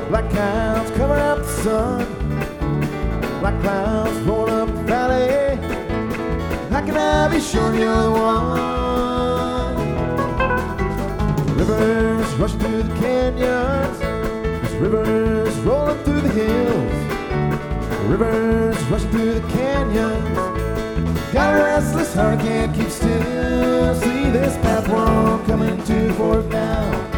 Black clouds cover up the sun, black clouds roll up the valley. How can I be sure you're the one? Rivers rush through the canyons, there's rivers rolling through the hills. Rivers rush through the canyons, got a restless heart, can't keep still. See this path we're on coming to for it now.